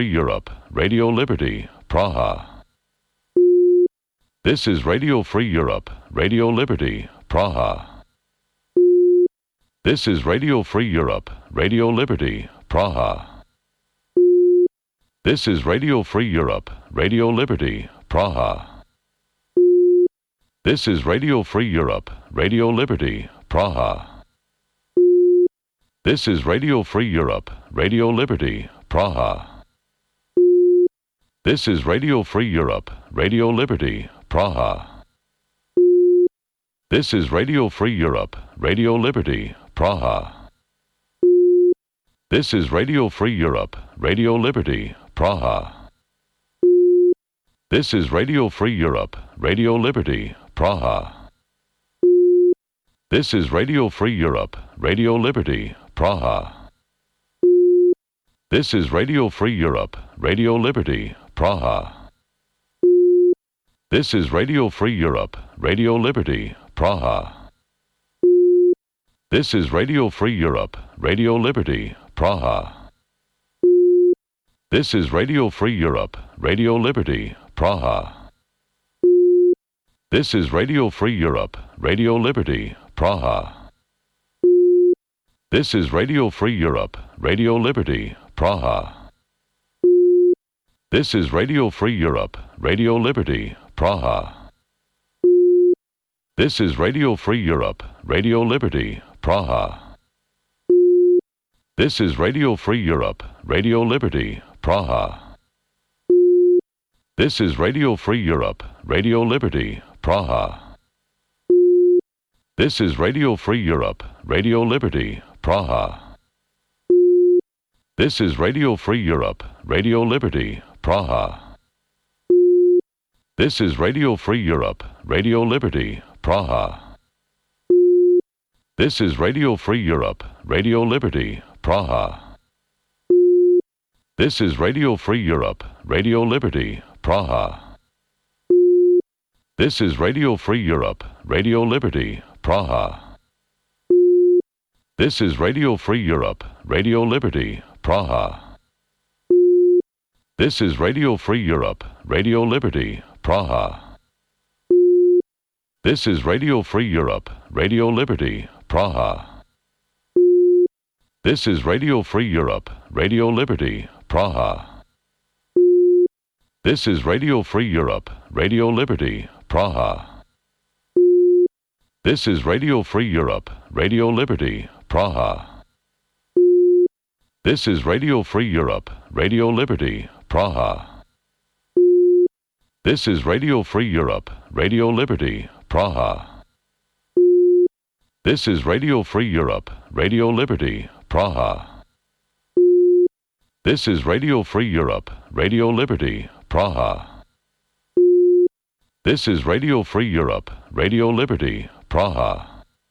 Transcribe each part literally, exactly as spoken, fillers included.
Europe, Radio Liberty, Praha. This is Radio Free Europe, Radio Liberty, Praha. This is Radio Free Europe, Radio Liberty, Praha. This is Radio Free Europe, Radio Liberty, Praha. This is Radio Free Europe, Radio Liberty, Praha. This is Radio Free Europe, Radio Liberty, Praha. This is Radio Free Europe, Radio Liberty, Praha. This is Radio Free Europe, Radio Liberty, Praha. This is Radio Free Europe, Radio Liberty, Praha. This is Radio Free Europe, Radio Liberty, Praha. This is Radio Free Europe, Radio Liberty, Praha. This is Radio Free Europe, Radio Liberty, Praha. This is Radio Free Europe, Radio Liberty, Praha. This is Radio Free Europe, Radio Liberty, Praha. This is Radio Free Europe, Radio Liberty, Praha. This is Radio Free Europe, Radio Liberty, Praha. This is Radio Free Europe, Radio Liberty, Praha. This is Radio Free Europe, Radio Liberty, Praha. This is Radio Free Europe, Radio Liberty, Praha. This is Radio Free Europe, Radio Liberty, Praha. This is Radio Free Europe, Radio Liberty, Praha. This is Radio Free Europe, Radio Liberty, Praha. This is Radio Free Europe, Radio Liberty, Praha. This is Radio Free Europe, Radio Liberty, Praha. This is Radio Free Europe, Radio Liberty, Praha. This is Radio Free Europe, Radio Liberty, Praha. This is Radio Free Europe, Radio Liberty, Praha. This is Radio Free Europe, Radio Liberty, Praha. This is Radio Free Europe, Radio Liberty, Praha. This is Radio Free Europe, Radio Liberty, Praha. This is Radio Free Europe, Radio Liberty, Praha. This is Radio Free Europe, Radio Liberty, Praha. This is Radio Free Europe, Radio Liberty, Praha. This is Radio Free Europe, Radio Liberty, Praha. This is Radio Free Europe, Radio Liberty, Praha. This is Radio Free Europe, Radio Liberty, Praha. This is Radio Free Europe, Radio Liberty, Praha. This is Radio Free Europe, Radio Liberty, Praha.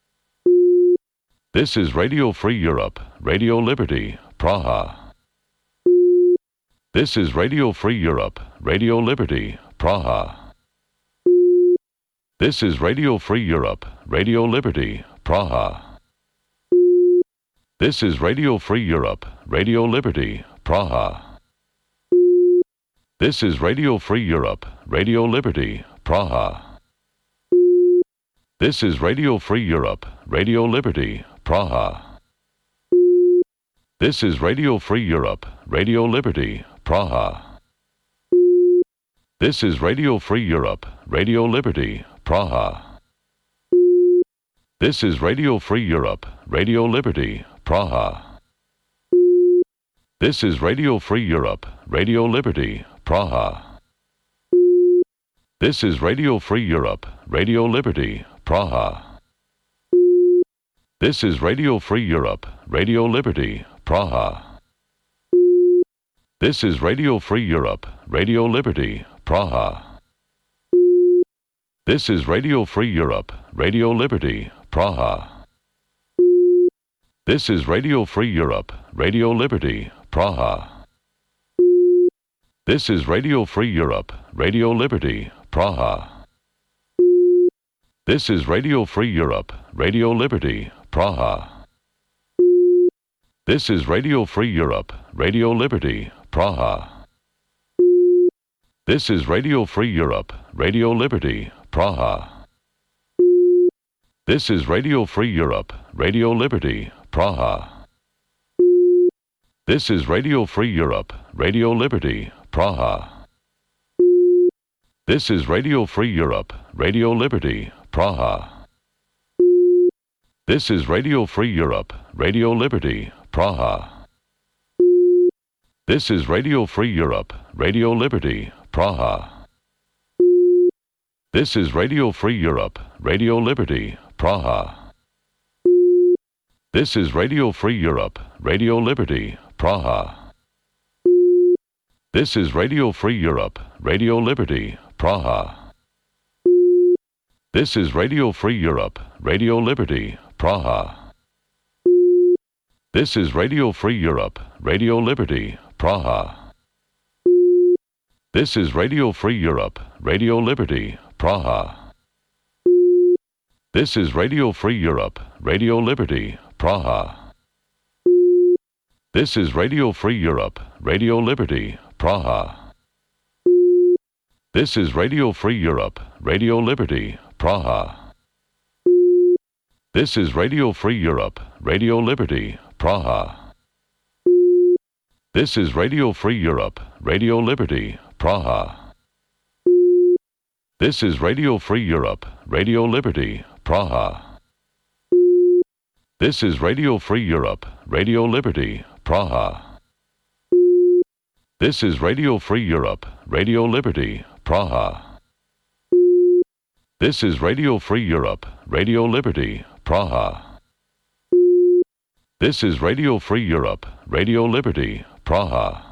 This is Radio Free Europe, Radio Liberty, Praha. This is Radio Free Europe, Radio Liberty, Praha. This is Radio Free Europe, Radio Liberty, Praha. This is Radio Free Europe, Radio Liberty, Praha. This is Radio Free Europe, Radio Liberty, Praha. This is Radio Free Europe, Radio Liberty, Praha. This is Radio Free Europe, Radio Liberty, Praha. This is Radio Free Europe, Radio Liberty, Praha. This is Radio Free Europe, Radio Liberty, Praha. This is Radio Free Europe, Radio Liberty, Praha. This is Radio Free Europe, Radio Liberty, Praha. This is Radio Free Europe, Radio Liberty, Praha. This is Radio Free Europe, Radio Liberty, Praha. This is Radio Free Europe, Radio Liberty, Praha. This is Radio Free Europe, Radio Liberty, Praha. This is Radio Free Europe, Radio Liberty, Praha. This is Radio Free Europe, Radio Liberty, Praha. This is Radio Free Europe, Radio Liberty, Praha. This is Radio Free Europe, Radio Liberty, Praha. This is Radio Free Europe, Radio Liberty, Praha. This is Radio Free Europe, Radio Liberty, Praha. This is Radio Free Europe, Radio Liberty, Praha. This is Radio Free Europe, Radio Liberty, Praha. This is Radio Free Europe, Radio Liberty, Praha. This is Radio Free Europe, Radio Liberty, Praha. This is Radio Free Europe, Radio Liberty, Praha. This is Radio Free Europe, Radio Liberty, Praha. This is Radio Free Europe, Radio Liberty, Praha. This is Radio Free Europe, Radio Liberty, Praha. This is Radio Free Europe, Radio Liberty, Praha. This is Radio Free Europe, Radio Liberty, Praha. This is Radio Free Europe, Radio Liberty, Praha. This is Radio Free Europe, Radio Liberty, Praha. This is Radio Free Europe, Radio Liberty, Praha. This is Radio Free Europe, Radio Liberty, Praha. This is Radio Free Europe, Radio Liberty, Praha. This is Radio Free Europe, Radio Liberty, Praha. This is Radio Free Europe, Radio Liberty, Praha. This is Radio Free Europe, Radio Liberty, Praha. This is Radio Free Europe, Radio Liberty, Praha.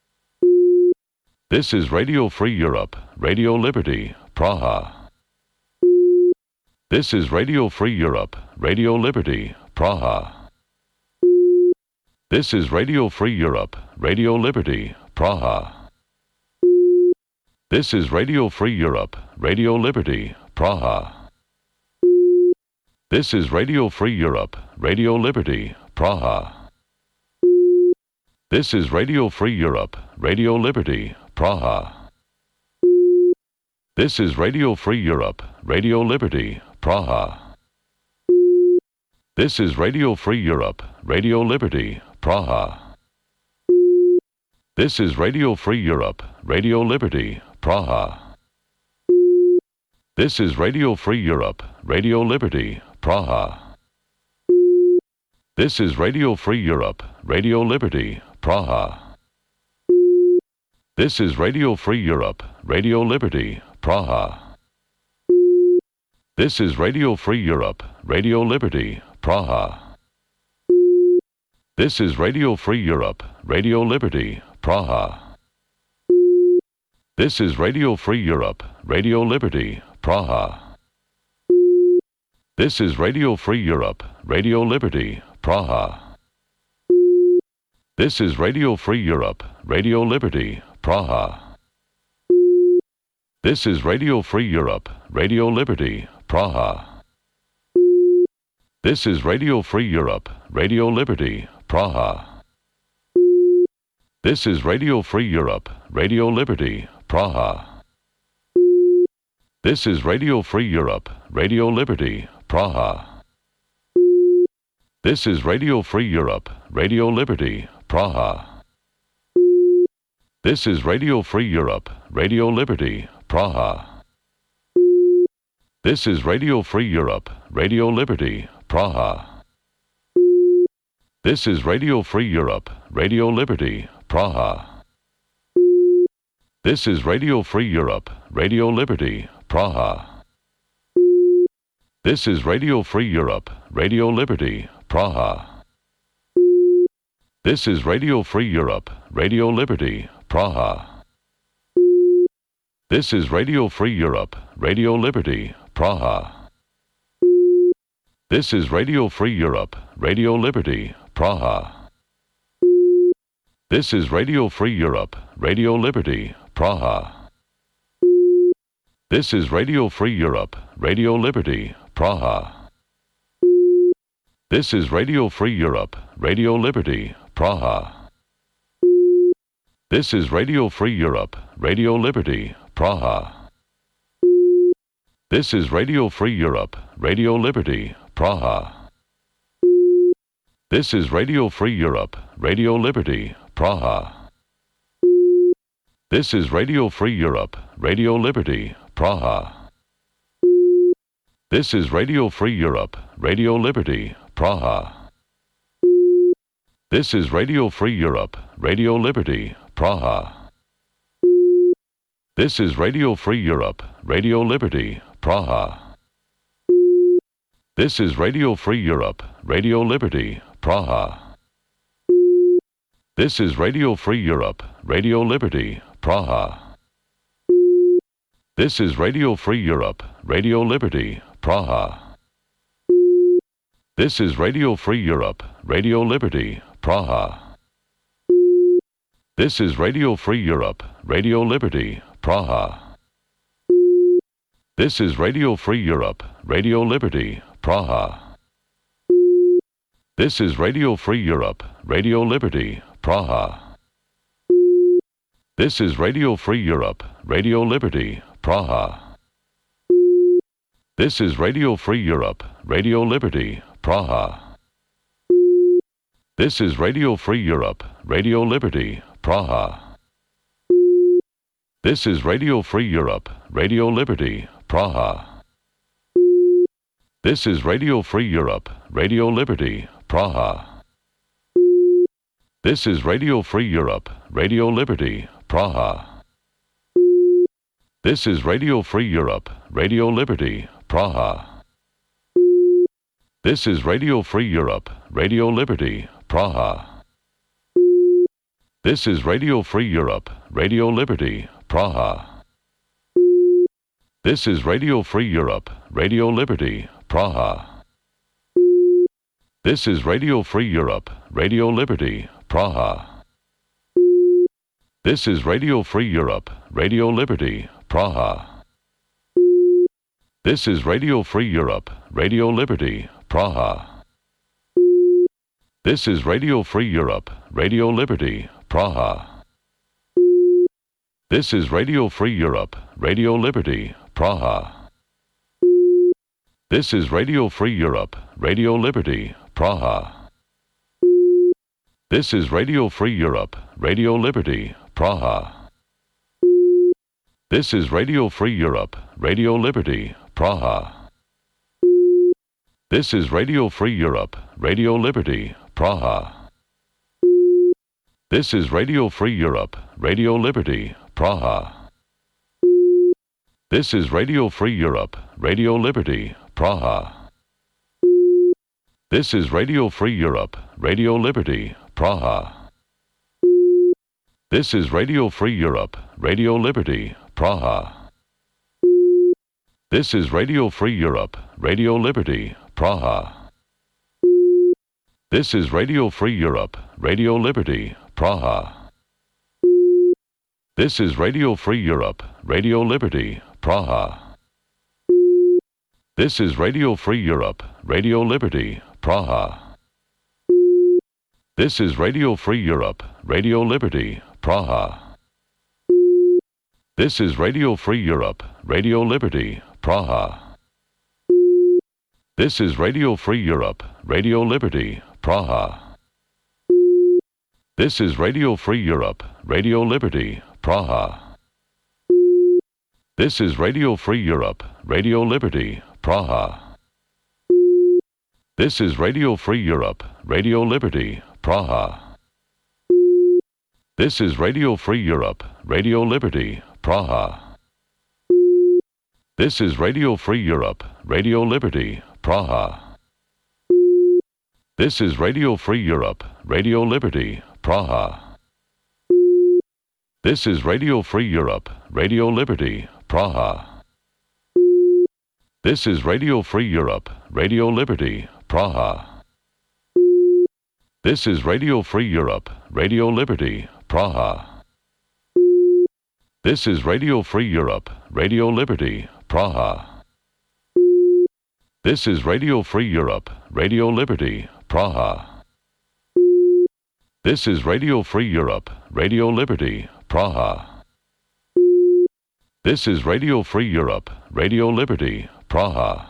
This is Radio Free Europe, Radio Liberty, Praha. This is Radio Free Europe, Radio Liberty, Praha. This is Radio Free Europe, Radio Liberty, Praha. This is Radio Free Europe, Radio Liberty, Praha. This is Radio Free Europe, Radio Liberty, Praha. This is Radio Free Europe, Radio Liberty, Praha. This is Radio Free Europe, Radio Liberty, Praha. This is Radio Free Europe, Radio Liberty, Praha. This is Radio Free Europe, Radio Liberty, Praha. This is Radio Free Europe, Radio Liberty, Praha. This is Radio Free Europe, Radio Liberty, Praha. This is Radio Free Europe, Radio Liberty, Praha. This is Radio Free Europe, Radio Liberty, Praha. This is Radio Free Europe, Radio Liberty, Praha. This is Radio Free Europe, Radio Liberty, Praha. This is Radio Free Europe, Radio Liberty, Praha. This is Radio Free Europe, Radio Liberty, Praha. This is Radio Free Europe, Radio Liberty, Praha. This is Radio Free Europe, Radio Liberty, Praha. This is Radio Free Europe, Radio Liberty, Praha. This is Radio Free Europe, Radio Liberty, Praha. This is Radio Free Europe, Radio Liberty, Praha. This is Radio Free Europe, Radio Liberty, Praha. This is Radio Free Europe, Radio Liberty, Praha. This is Radio Free Europe, Radio Liberty, Praha. This is Radio Free Europe, Radio Liberty, Praha. This is Radio Free Europe, Radio Liberty, Praha. This is Radio Free Europe, Radio Liberty, Praha. This is Radio Free Europe, Radio Liberty, Praha. This is Radio Free Europe, Radio Liberty, Praha. This is Radio Free Europe, Radio Liberty, Praha. This is Radio Free Europe, Radio Liberty, Praha. This is Radio Free Europe, Radio Liberty, Praha. This is Radio Free Europe, Radio Liberty, Praha. This is Radio Free Europe, Radio Liberty, Praha. This is Radio Free Europe, Radio Liberty, Praha. This is Radio Free Europe, Radio Liberty, Praha. This is Radio Free Europe, Radio Liberty, Praha. This is Radio Free Europe, Radio Liberty, Praha. This is Radio Free Europe, Radio Liberty, Praha. This is Radio Free Europe, Radio Liberty, Praha. This is Radio Free Europe, Radio Liberty, Praha. This is Radio Free Europe, Radio Liberty, Praha. This is Radio Free Europe, Radio Liberty, Praha. This is Radio Free Europe, Radio Liberty, Praha. This is Radio Free Europe, Radio Liberty, Praha. This is Radio Free Europe, Radio Liberty, Praha. This is Radio Free Europe, Radio Liberty, Praha. This is Radio Free Europe, Radio Liberty, Praha. This is Radio Free Europe, Radio Liberty, Praha. This is Radio Free Europe, Radio Liberty, Praha. This is Radio Free Europe, Radio Liberty, Praha. This is Radio Free Europe, Radio Liberty, Praha. This is Radio Free Europe, Radio Liberty, Praha. This is Radio Free Europe, Radio Liberty, Praha. This is Radio Free Europe, Radio Liberty, Praha. This is Radio Free Europe, Radio Liberty, Praha. This is Radio Free Europe, Radio Liberty, Praha. This is Radio Free Europe, Radio Liberty, Praha. This is Radio Free Europe, Radio Liberty, Praha. This is Radio Free Europe, Radio Liberty, Praha. This is Radio Free Europe, Radio Liberty, Praha. This is Radio Free Europe, Radio Liberty, Praha. This is Radio Free Europe, Radio Liberty, Praha. This is Radio Free Europe, Radio Liberty, Praha. This is Radio Free Europe, Radio Liberty, Praha. This is Radio Free Europe, Radio Liberty, Praha. This is Radio Free Europe, Radio Liberty, Praha. This is Radio Free Europe, Radio Liberty, Praha. This is Radio Free Europe, Radio Liberty, Praha. This is Radio Free Europe, Radio Liberty, Praha. This is Radio Free Europe, Radio Liberty, Praha. This is Radio Free Europe, Radio Liberty, Praha. This is Radio Free Europe, Radio Liberty, Praha. This is Radio Free Europe, Radio Liberty, Praha. This is Radio Free Europe, Radio Liberty, Praha. This is Radio Free Europe, Radio Liberty, Praha. This is Radio Free Europe, Radio Liberty, Praha. This is Radio Free Europe, Radio Liberty, Praha. This is Radio Free Europe, Radio Liberty, Praha. This is Radio Free Europe, Radio Liberty, Praha. This is Radio Free Europe, Radio Liberty, Praha. This is Radio Free Europe, Radio Liberty, Praha. This is Radio Free Europe, Radio Liberty, Praha. This is Radio Free Europe, Radio Liberty, Praha. This is Radio Free Europe, Radio Liberty, Praha. This is Radio Free Europe, Radio Liberty, Praha. This is Radio Free Europe, Radio Liberty, Praha. This is Radio Free Europe, Radio Liberty, Praha. This is Radio Free Europe, Radio Liberty, Praha.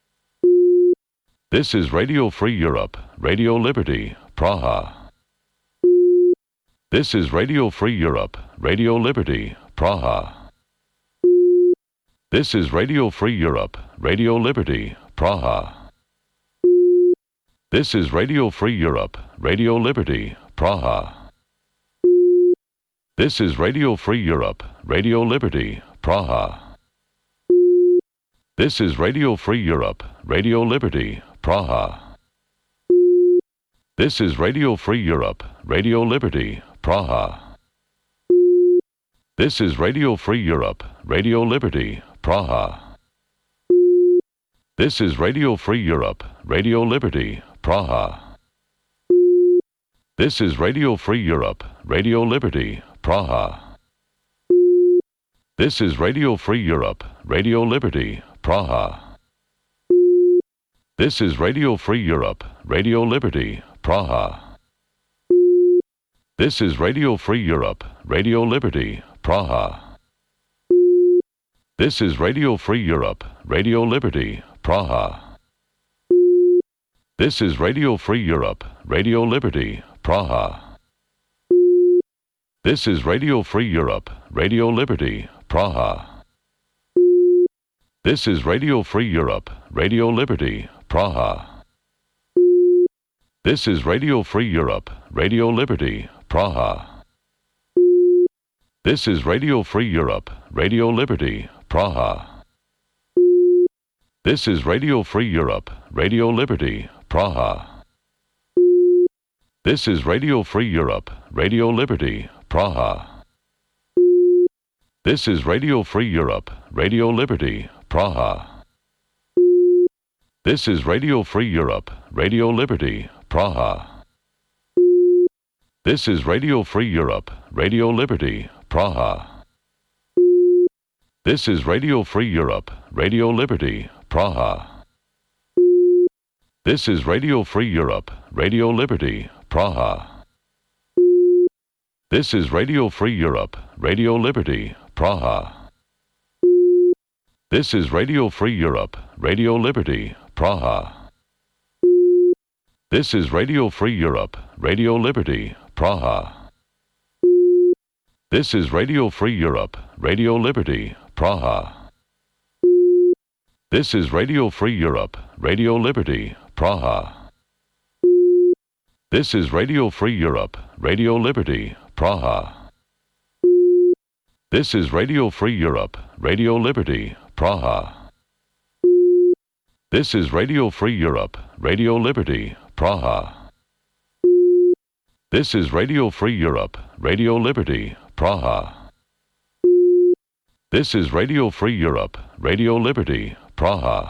This is Radio Free Europe, Radio Liberty, Praha. This is Radio Free Europe, Radio Liberty, Praha. This is Radio Free Europe, Radio Liberty, Praha. This is Radio Free Europe, Radio Liberty, Praha. This is Radio Free Europe, Radio Liberty, Praha. This is Radio Free Europe, Radio Liberty, Praha. This is Radio Free Europe, Radio Liberty, Praha. This is Radio Free Europe, Radio Liberty, Praha. This is Radio Free Europe, Radio Liberty, Praha. This is Radio Free Europe, Radio Liberty, Praha. This is Radio Free Europe, Radio Liberty, Praha. This is Radio Free Europe, Radio Liberty, Praha. This is Radio Free Europe, Radio Liberty, Praha. This is Radio Free Europe, Radio Liberty, Praha. This is Radio Free Europe, Radio Liberty, Praha. This is Radio Free Europe, Radio Liberty, Praha. This is Radio Free Europe, Radio Liberty, Praha. This is Radio Free Europe, Radio Liberty, Praha. This is Radio Free Europe, Radio Liberty, Praha. This is Radio Free Europe, Radio Liberty, Praha. This is Radio Free Europe, Radio Liberty, Praha. This is Radio Free Europe, Radio Liberty, Praha. This is Radio Free Europe, Radio Liberty, Praha. This is Radio Free Europe, Radio Liberty, Praha. This is Radio Free Europe, Radio Liberty, Praha. This is Radio Free Europe, Radio Liberty, Praha. This is Radio Free Europe, Radio Liberty, Praha. This is Radio Free Europe, Radio Liberty, Praha. This is Radio Free Europe, Radio Liberty, Praha. This is Radio Free Europe, Radio Liberty, Praha. This is Radio Free Europe, Radio Liberty, Praha. This is Radio Free Europe, Radio Liberty, Praha. This is Radio Free Europe, Radio Liberty, Praha. This is Radio Free Europe, Radio Liberty, Praha. This is Radio Free Europe, Radio Liberty, Praha. This is Radio Free Europe, Radio Liberty, Praha.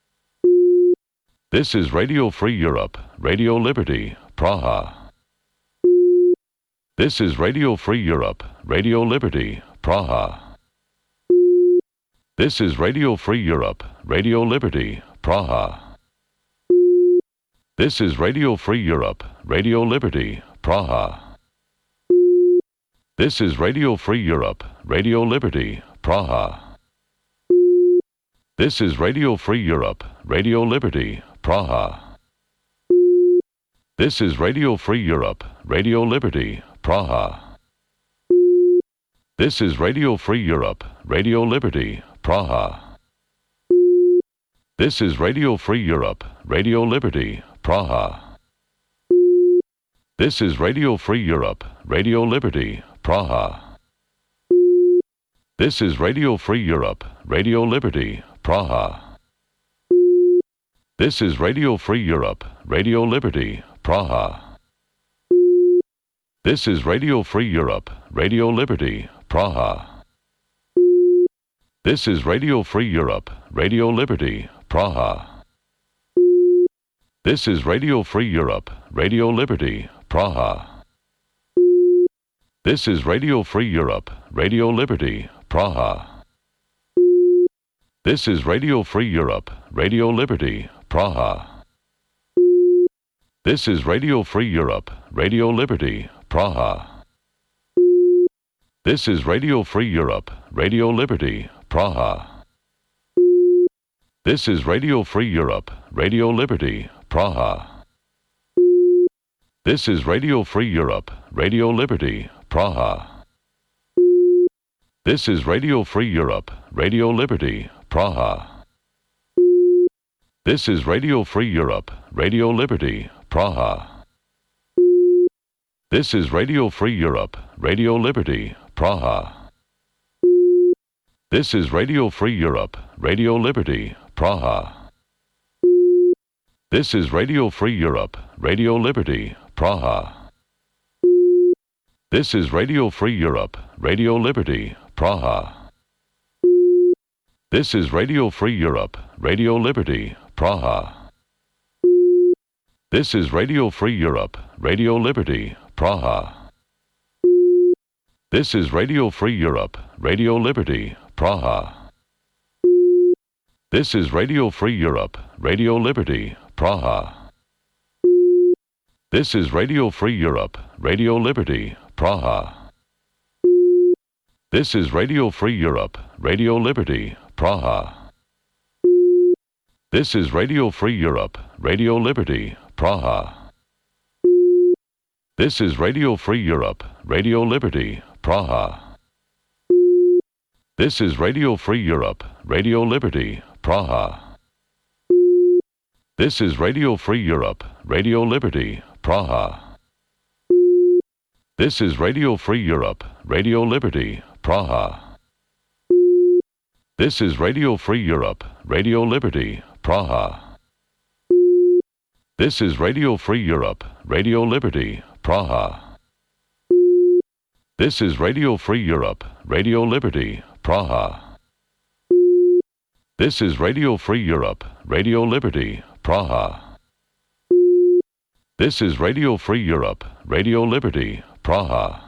This is Radio Free Europe, Radio Liberty, Praha. This is Radio Free Europe, Radio Liberty, Praha. This is Radio Free Europe, Radio Liberty, Praha. This is Radio Free Europe, Radio Liberty, Praha. This is Radio Free Europe, Radio Liberty, Praha. This is Radio Free Europe, Radio Liberty, Praha. This is Radio Free Europe, Radio Liberty, Praha. This is Radio Free Europe, Radio Liberty, Praha. This is Radio Free Europe, Radio Liberty, Praha. This is Radio Free Europe, Radio Liberty, Praha. This is Radio Free Europe, Radio Liberty, Praha. This is Radio Free Europe, Radio Liberty, Praha. This is Radio Free Europe, Radio Liberty, Praha. This is Radio Free Europe, Radio Liberty, Praha. This is Radio Free Europe, Radio Liberty, Praha. This is Radio Free Europe, Radio Liberty, Praha. This is Radio Free Europe, Radio Liberty, Praha. This is Radio Free Europe, Radio Liberty, Praha. This is Radio Free Europe, Radio Liberty, Praha. This is Radio Free Europe, Radio Liberty, Praha. This is Radio Free Europe, Radio Liberty, Praha. This is Radio Free Europe, Radio Liberty, Praha. This is Radio Free Europe, Radio Liberty, Praha. This is Radio Free Europe, Radio Liberty, Praha. This is Radio Free Europe, Radio Liberty, Praha. This is Radio Free Europe, Radio Liberty, Praha. This is Radio Free Europe, Radio Liberty, Praha. This is Radio Free Europe, Radio Liberty, Praha. This is Radio Free Europe, Radio Liberty, Praha. This is Radio Free Europe, Radio Liberty, Praha. This is Radio Free Europe, Radio Liberty, Praha. This is Radio Free Europe, Radio Liberty, Praha. This is Radio Free Europe, Radio Liberty, Praha. This is Radio Free Europe, Radio Liberty, Praha. This is Radio Free Europe, Radio Liberty, Praha. This is Radio Free Europe, Radio Liberty, Praha. This is Radio Free Europe, Radio Liberty, Praha. This is Radio Free Europe, Radio Liberty, Praha. This is Radio Free Europe, Radio Liberty, Praha. This is Radio Free Europe, Radio Liberty, Praha. This is Radio Free Europe, Radio Liberty, Praha. This is Radio Free Europe, Radio Liberty, Praha. This is Radio Free Europe, Radio Liberty, Praha.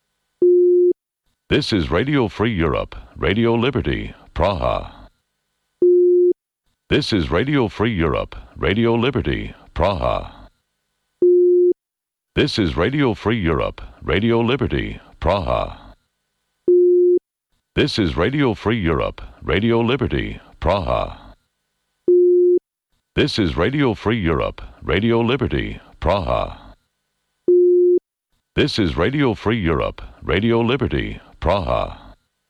This is Radio Free Europe, Radio Liberty, Praha. This is Radio Free Europe, Radio Liberty, Praha. This is Radio Free Europe, Radio Liberty, Praha. This is Radio Free Europe, Radio Liberty, Praha. This is Radio Free Europe, Radio Liberty, Praha. This is Radio Free Europe, Radio Liberty, Praha.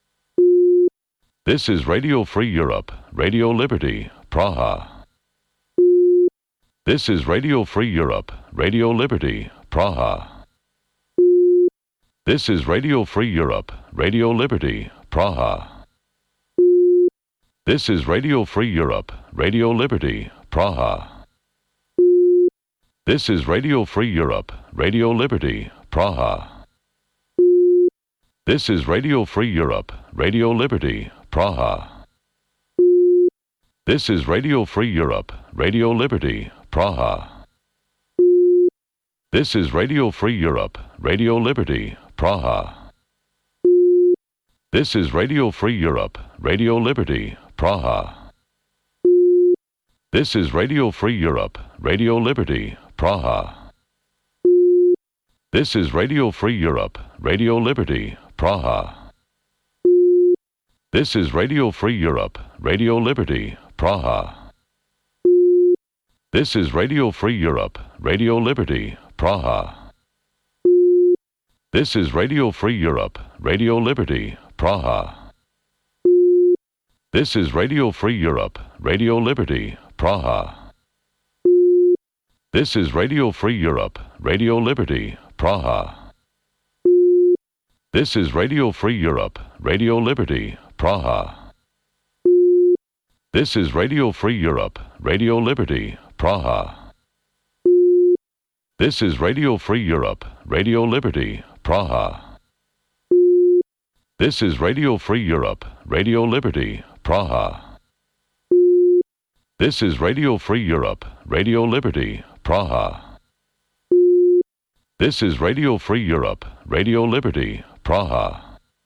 This is Radio Free Europe, Radio Liberty, Praha. This is Radio Free Europe, Radio Liberty, Praha. This is Radio Free Europe, Radio Liberty, Praha. This is Radio Free Europe, Radio Liberty, Praha. This is Radio Free Europe, Radio Liberty, Praha. This is Radio Free Europe, Radio Liberty, Praha. This is Radio Free Europe, Radio Liberty, Praha. This is Radio Free Europe, Radio Liberty, Praha. This is Radio Free Europe, Radio Liberty, Praha. This is Radio Free Europe, Radio Liberty, Praha. This is Radio Free Europe, Radio Liberty, Praha. This is Radio Free Europe, Radio Liberty, Praha. This is Radio Free Europe, Radio Liberty, Praha. This is Radio Free Europe, Radio Liberty, Praha. This is Radio Free Europe, Radio Liberty, Praha. This is Radio Free Europe, Radio Liberty, Praha. This is Radio Free Europe, Radio Liberty, Praha. This is Radio Free Europe, Radio Liberty, Praha. This is Radio Free Europe, Radio Liberty, Praha. This is Radio Free Europe, Radio Liberty, Praha. This is Radio Free Europe, Radio Liberty, Praha. This is Radio Free Europe, Radio Liberty, Praha.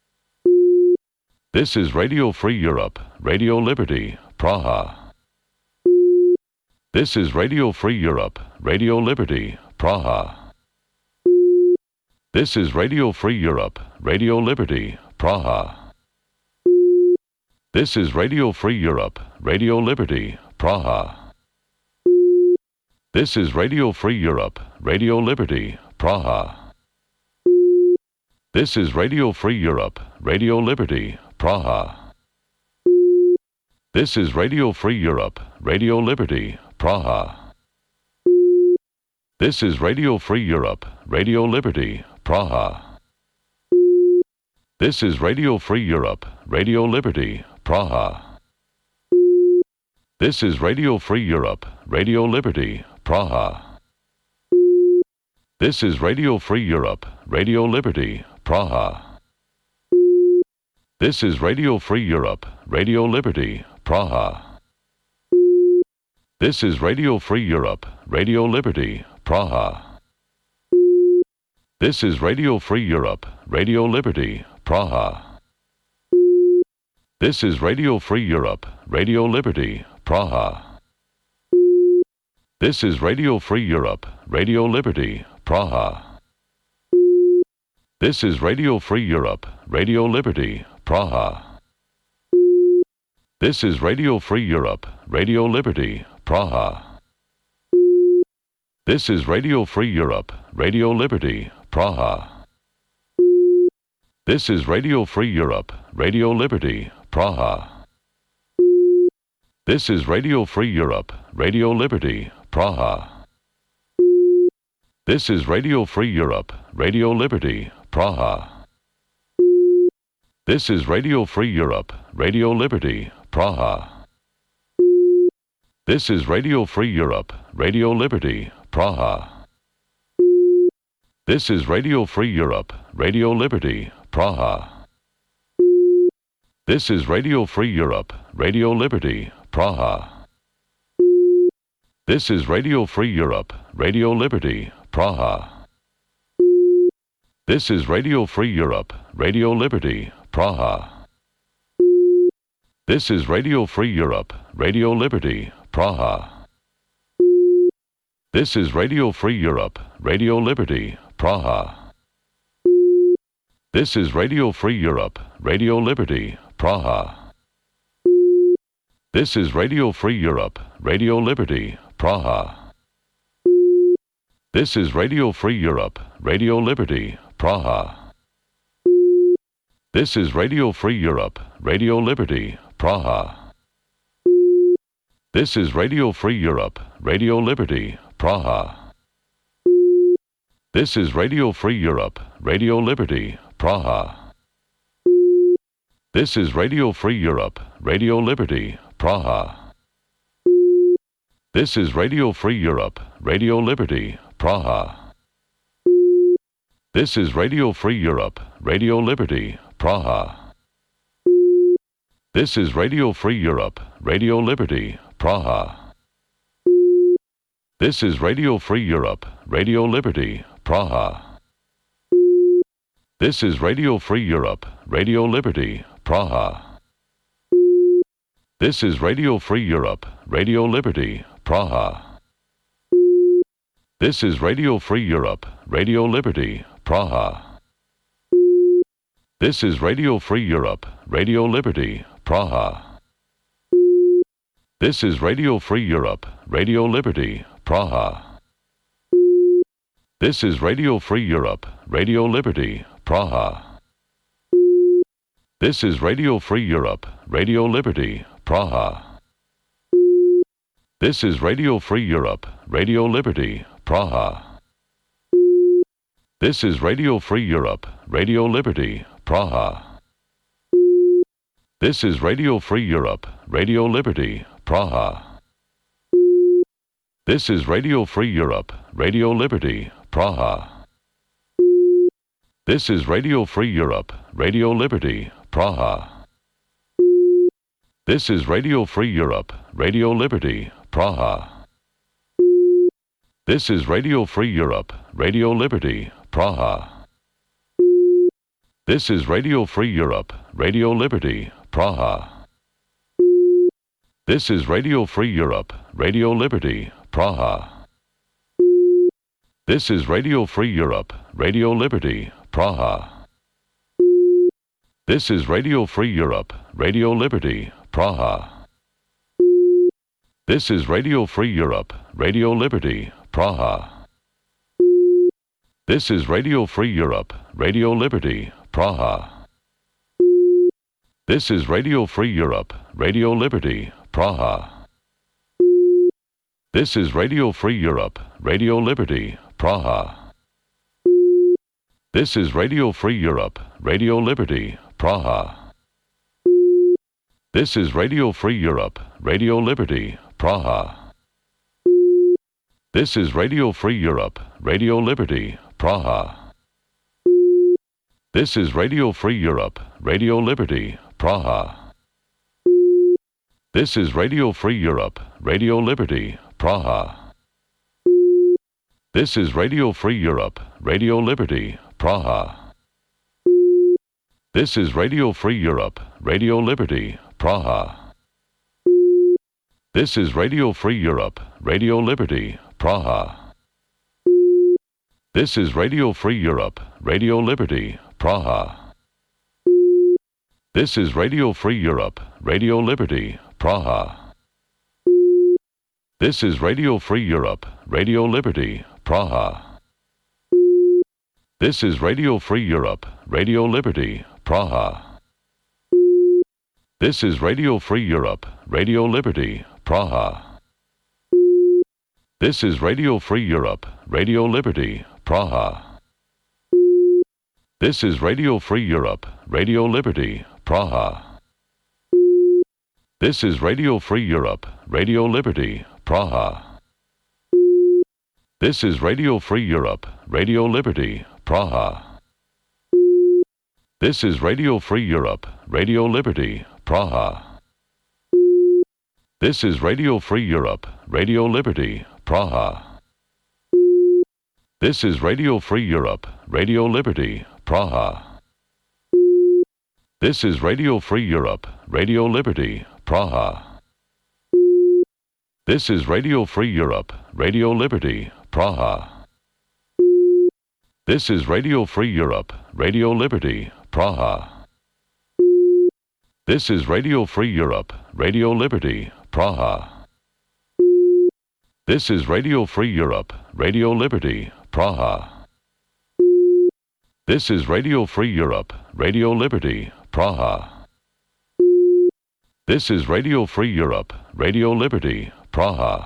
This is Radio Free Europe, Radio Liberty, Praha. This is Radio Free Europe, Radio Liberty, Praha. This is Radio Free Europe, Radio Liberty, Praha. This is Radio Free Europe, Radio Liberty, Praha. This is Radio Free Europe, Radio Liberty, Praha. This is Radio Free Europe, Radio Liberty, Praha. This is Radio Free Europe, Radio Liberty, Praha. This is Radio Free Europe, Radio Liberty, Praha. This is Radio Free Europe, Radio Liberty, Praha. This is Radio Free Europe, Radio Liberty, Praha. This is Radio Free Europe, Radio Liberty, Praha. This is Radio Free Europe, Radio Liberty, Praha. This is Radio Free Europe, Radio Liberty, Praha. This is Radio Free Europe, Radio Liberty, Praha. This is Radio Free Europe, Radio Liberty, Praha. This is Radio Free Europe, Radio Liberty, Praha. This is Radio Free Europe, Radio Liberty, Praha. This is Radio Free Europe, Radio Liberty, Praha. This is Radio Free Europe, Radio Liberty, Praha. This is Radio Free Europe, Radio Liberty, Praha. This is Radio Free Europe, Radio Liberty, Praha. This is Radio Free Europe, Radio Liberty, Praha. This is Radio Free Europe, Radio Liberty, Praha. This is Radio Free Europe, Radio Liberty, Praha. This is Radio Free Europe, Radio Liberty, Praha. This is Radio Free Europe, Radio Liberty, Praha. This is Radio Free Europe, Radio Liberty, Praha. This is Radio Free Europe, Radio Liberty, Praha. This is Radio Free Europe, Radio Liberty, Praha. This is Radio Free Europe, Radio Liberty, Praha. This is Radio Free Europe, Radio Liberty, Praha. This is Radio Free Europe, Radio Liberty, Praha. This is Radio Free Europe, Radio Liberty, Praha. This is Radio Free Europe, Radio Liberty, Praha. This is Radio Free Europe, Radio Liberty, Praha. This is Radio Free Europe, Radio Liberty, Praha. This is Radio Free Europe, Radio Liberty, Praha. This is Radio Free Europe, Radio Liberty, Praha. This is Radio Free Europe, Radio Liberty, Praha. This is Radio Free Europe, Radio Liberty, Praha. This is Radio Free Europe, Radio Liberty, Praha. This is Radio Free Europe, Radio Liberty, Praha. This is Radio Free Europe, Radio Liberty, Praha. This is Radio Free Europe, Radio Liberty, Praha. This is Radio Free Europe, Radio Liberty, Praha. This is Radio Free Europe, Radio Liberty, Praha. This is Radio Free Europe, Radio Liberty, Praha. This is Radio Free Europe, Radio Liberty, Praha. This is Radio Free Europe, Radio Liberty, Praha. This is Radio Free Europe, Radio Liberty, Praha. This is Radio Free Europe, Radio Liberty, Praha. This is Radio Free Europe, Radio Liberty, Praha. This is Radio Free Europe, Radio Liberty, Praha. This is Radio Free Europe, Radio Liberty, Praha. This is Radio Free Europe, Radio Liberty, Praha. This is Radio Free Europe, Radio Liberty, Praha. This is Radio Free Europe, Radio Liberty, Praha. This is Radio Free Europe, Radio Liberty, Praha. This is Radio Free Europe, Radio Liberty, Praha. This is Radio Free Europe, Radio Liberty, Praha. This is Radio Free Europe, Radio Liberty, Praha. This is Radio Free Europe, Radio Liberty, Praha. This is Radio Free Europe, Radio Liberty, Praha. This is Radio Free Europe, Radio Liberty, Praha. This is Radio Free Europe, Radio Liberty, Praha. This is Radio Free Europe, Radio Liberty, Praha. This is Radio Free Europe, Radio Liberty, Praha. This is Radio Free Europe, Radio Liberty, Praha. This is Radio Free Europe, Radio Liberty, Praha. This is Radio Free Europe, Radio Liberty, Praha. This is Radio Free Europe, Radio Liberty, Praha. This is Radio Free Europe, Radio Liberty, Praha. This is Radio Free Europe, Radio Liberty, Praha. This is Radio Free Europe, Radio Liberty, Praha. This is Radio Free Europe, Radio Liberty, Praha. This is Radio Free Europe, Radio Liberty, Praha. This is Radio Free Europe, Radio Liberty, Praha. This is Radio Free Europe, Radio Liberty, Praha. This is Radio Free Europe, Radio Liberty, Praha. This is Radio Free Europe, Radio Liberty, Praha. This is Radio Free Europe, Radio Liberty, Praha. This is Radio Free Europe, Radio Liberty, Praha. This is Radio Free Europe, Radio Liberty, Praha. This is Radio Free Europe, Radio Liberty, Praha. This is Radio Free Europe, Radio Liberty, Praha. This is Radio Free Europe, Radio Liberty, Praha. This is Radio Free Europe, Radio Liberty, Praha. This is Radio Free Europe, Radio Liberty, Praha. This is Radio Free Europe, Radio Liberty, Praha. This is Radio Free Europe, Radio Liberty, Praha.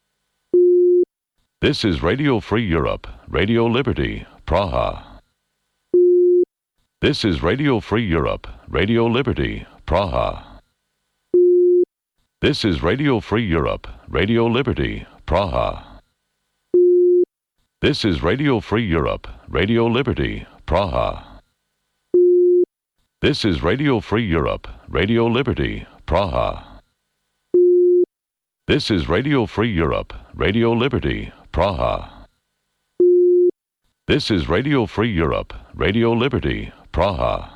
This is Radio Free Europe, Radio Liberty, Praha. This is Radio Free Europe, Radio Liberty, Praha. This is Radio Free Europe, Radio Liberty, Praha. This is Radio Free Europe, Radio Liberty, Praha. This is Radio Free Europe, Radio Liberty, Praha. This is Radio Free Europe, Radio Liberty, Praha. This is Radio Free Europe, Radio Liberty, Praha.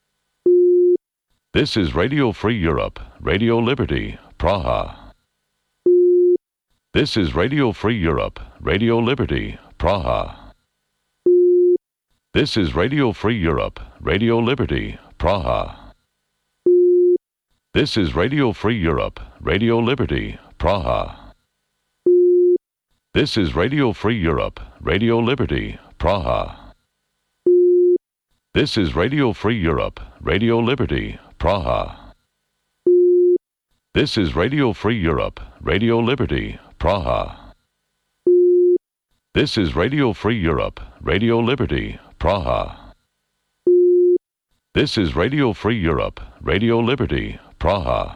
This is Radio Free Europe, Radio Liberty, Praha. This is Radio Free Europe, Radio Liberty, Praha. This is Radio Free Europe, Radio Liberty, Praha. This is Radio Free Europe, Radio Liberty, Praha. This is Radio Free Europe, Radio Liberty, Praha. This is Radio Free Europe, Radio Liberty, Praha. This is Radio Free Europe, Radio Liberty, Praha. This is Radio Free Europe, Radio Liberty, Praha. This is Radio Free Europe, Radio Liberty, Praha.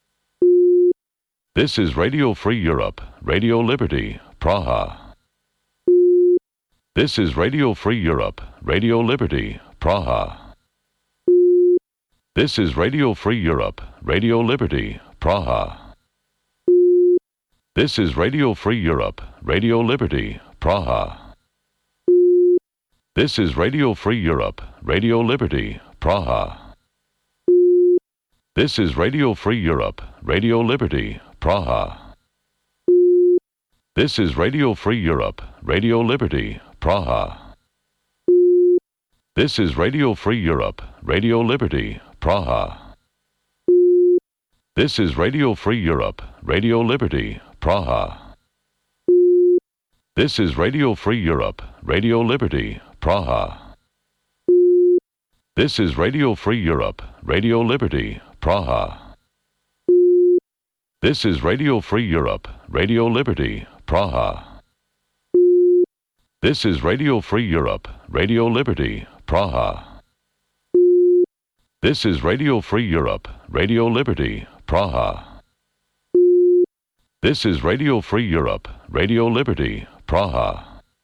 This is Radio Free Europe, Radio Liberty, Praha. This is Radio Free Europe, Radio Liberty, Praha. This is Radio Free Europe, Radio Liberty, Praha. This is Radio Free Europe, Radio Liberty, Praha. This is Radio Free Europe, Radio Liberty, Praha. This is Radio Free Europe, Radio Liberty, Praha. This is Radio Free Europe, Radio Liberty, Praha. This is Radio Free Europe, Radio Liberty, Praha. This is Radio Free Europe, Radio Liberty, Praha. This is Radio Free Europe, Radio Liberty, Praha. This is Radio Free Europe, Radio Liberty, Praha. This is Radio Free Europe, Radio Liberty, Praha. This is Radio Free Europe, Radio Liberty, Praha. This is Radio Free Europe, Radio Liberty, Praha. This is Radio Free Europe, Radio Liberty, Praha.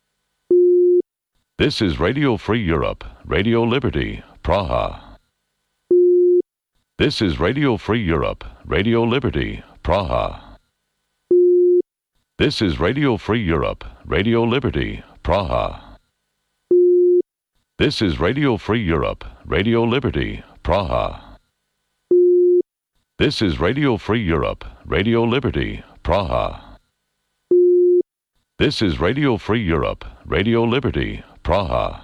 This is Radio Free Europe, Radio Liberty, Praha. This is Radio Free Europe, Radio Liberty, Praha. This is Radio Free Europe, Radio Liberty, Praha. This is Radio Free Europe, Radio Liberty, Praha. This is Radio Free Europe, Radio Liberty, Praha. This is Radio Free Europe, Radio Liberty, Praha.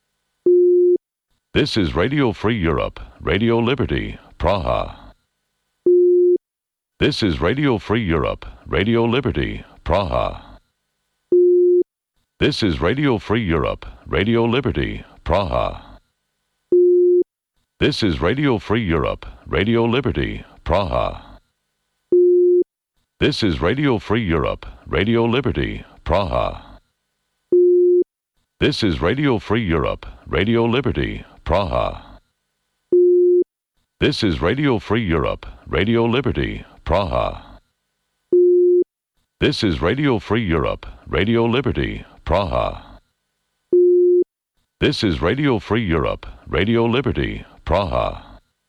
This is Radio Free Europe, Radio Liberty, Praha. This is Radio Free Europe, Radio Liberty, Praha. This is Radio Free Europe, Radio Liberty, Praha. This is Radio Free Europe, Radio Liberty, Praha. This is Radio Free Europe, Radio Liberty, Praha. This is Radio Free Europe, Radio Liberty, Praha. This is Radio Free Europe, Radio Liberty, Praha. This is Radio Free Europe, Radio Liberty, Praha. This is Radio Free Europe, Radio Liberty, Praha.